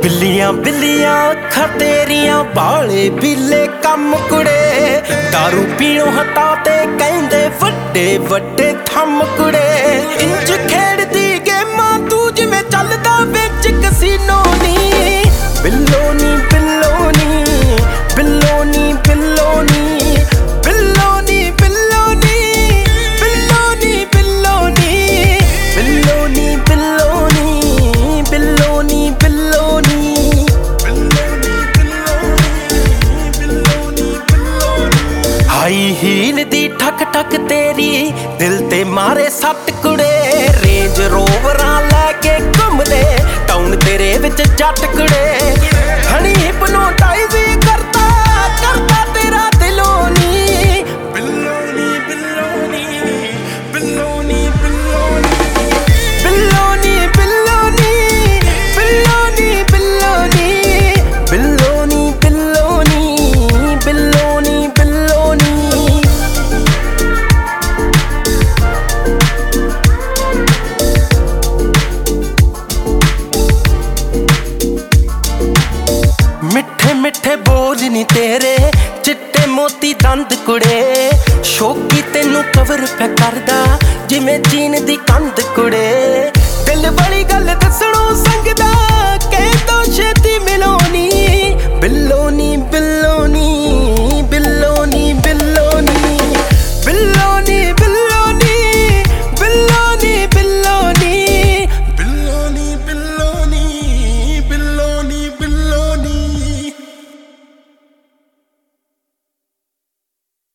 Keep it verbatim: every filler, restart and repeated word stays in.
ਬਿੱਲੀਆਂ ਬਿੱਲੀਆਂ ਅੱਖਾਂ ਤੇਰੀਆਂ ਬਾਲੇ ਬਿੱਲੇ ਕੰਮ ਕੁੜੇ ਦਾਰੂ ਪੀਣੋਂ ਹਟਾ ਤੇ ਕਹਿੰਦੇ ਵੱਡੇ ਵੱਡੇ ਥੰਮ ਕੁੜੇ ਇੰਜ ਖੇਡਦੀ ਗੇਮਾਂ ਤੂੰ ਜਿਵੇਂ ਚੱਲਦਾ ਵਿੱਚ ਕਸੀਨੋ ਨੀ ਬਿੱਲੋ ਨੀ ਬਿੱਲੋ ਨੀ ਬਿੱਲੋ ਨੀ ਬਿੱਲੋ ਨੀ ਬਿੱਲੋ ਨੀ ਬਿੱਲੋ ਨੀ ਬਿੱਲੋ ਨੀ ਬਿੱਲੋ ਨੀ ਬਿੱਲੋ ਨੀ ਬਿੱਲੋ ਨੀ ਬਿੱਲੋ ਨੀ ਬਿੱਲੋ ਨੀ ਹਾਈ ਹੀਲ ਦੀ ਠਕ ਠਕ ਤੇਰੀ ਦਿਲ ਤੇ ਮਾਰੇ ਸੱਟ ਕੁੜੇ ਰੇਂਜ ਰੋਵਰਾਂ ਲੈ ਕੇ ਘੁੰਮਦੇ ਟਾਊਨ ਤੇਰੇ ਵਿੱਚ ਜੱਟ ਕੁੜੇ ਹਣੀ ਹਿਪਨੋਟਾਈਜ਼ ਕਰਦਾ ਕਰਦਾ ਤੇਰਾ ਦਿਲੋਂ ਨੀ ਬਿੱਲੋ ਨੀ ਬਿੱਲੋ ਨੀ ਬਿੱਲੋ ਨੀ ਬਿੱਲੋ ਨੀ ਬਿੱਲੋ ਨੀ ਬਿੱਲੋ ਨੀ ਬਿੱਲੋ ਨੀ ਬਿੱਲੋ ਨੀ ਬਿੱਲੋ ਨੀ ਬਿੱਲੋ ਨੀ ਬਿੱਲੋ ਨੀ ਮਿੱਠੇ ਮਿੱਠੇ ਬੋਲ ਨੀ ਤੇਰੇ ਚਿੱਟੇ ਮੋਤੀ ਦੰਦ ਕੁੜੇ ਸ਼ੌਕੀ ਤੈਨੂੰ ਕਵਰ ਪਿਆ ਕਰਦਾ ਜਿਵੇਂ ਚੀਨ ਦੀ ਕੰਧ ਕੁੜੇ ਦਿਲ ਵਾਲੀ ਗੱਲ